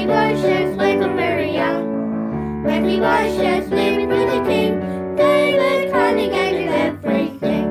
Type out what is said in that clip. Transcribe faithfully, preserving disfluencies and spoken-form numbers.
Mephibosheth waked very young. Mephibosheth lived with the king. David kindly gave him everything.